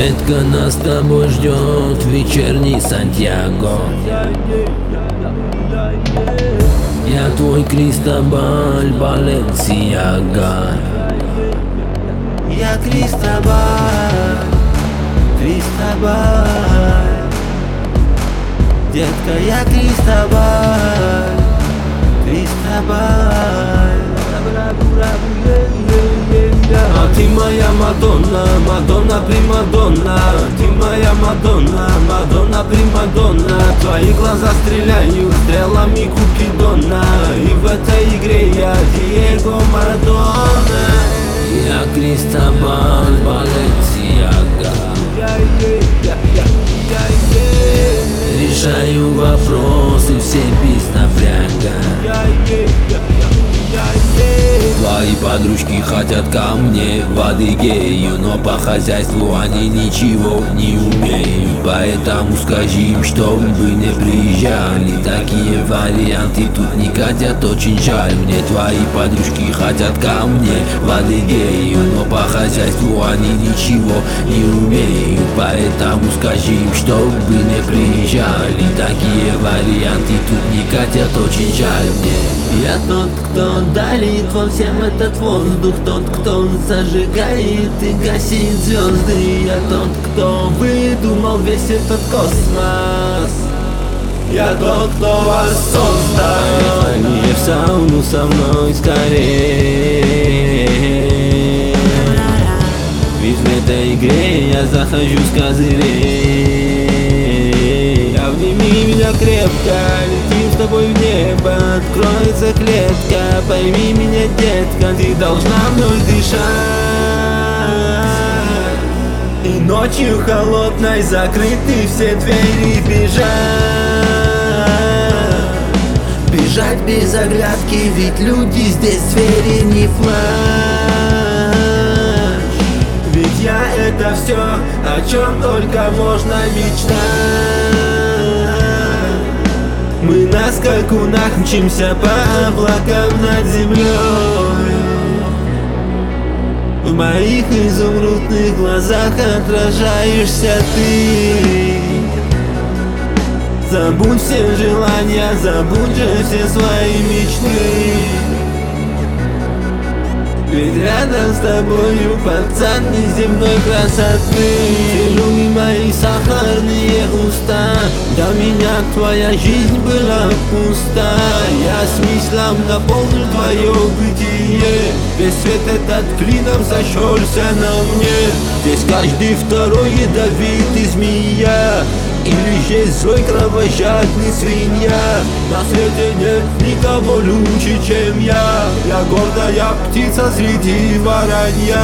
Детка, нас с тобой ждет вечерний Сантьяго. Я твой Кристобаль Баленсиага. Я Кристобаль, Кристобаль. Детка, я Кристобаль, Кристобаль. А ты моя Мадонна, Мадонна Примадонна. Ты моя Мадонна, Мадонна Примадонна. Твои глаза стреляют стрелами Купидона. И в этой игре я Диего Марадона. Я Кристобаль Баленсиага. Решаю вопросы все без напряга. Твои подружки хотят ко мне в Адыгею, но по хозяйству они ничего не умеют. Поэтому скажи им, чтобы не приезжали. Такие варианты тут не катят, очень жаль. Мне твои подружки хотят ко мне в Адыгею, но по хозяйству они ничего не умеют. Поэтому скажи им, чтобы не приезжали. Такие варианты тут не катят, очень жаль мне. Я тот, кто дарит во всем этот воздух, тот, кто зажигает и гасит звезды. Я тот, кто выдумал весь этот космос. Я тот, кто вас создал. Поехали в сауну со мной скорее, ведь в этой игре я захожу с козырей. Обними меня крепко, летим с тобой в небо, откроется клетка. Пойми меня, детка, ты должна мной дышать. И ночью холодной закрыты все двери бежать. Бежать без оглядки, ведь люди здесь звери, не плачь. Ведь я это все, о чем только можно мечтать. Мы на скакунах мчимся по облакам над землей. В моих изумрудных глазах отражаешься ты. Забудь все желания, забудь же все свои мечты. Ведь рядом с тобою пацан неземной красоты. Целуй мои сахарные уста, до меня твоя жизнь была пуста. Я смыслом наполнил твое бытие. Весь свет этот клином сошелся на мне. Здесь каждый второй ядовитый змея, или есть злой кровожадный свинья. На свете нет никого лучше, чем я. Я гордая птица среди воронья.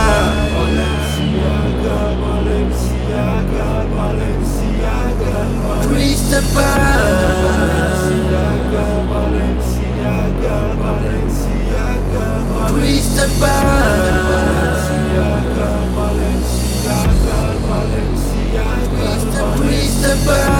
Cristobal.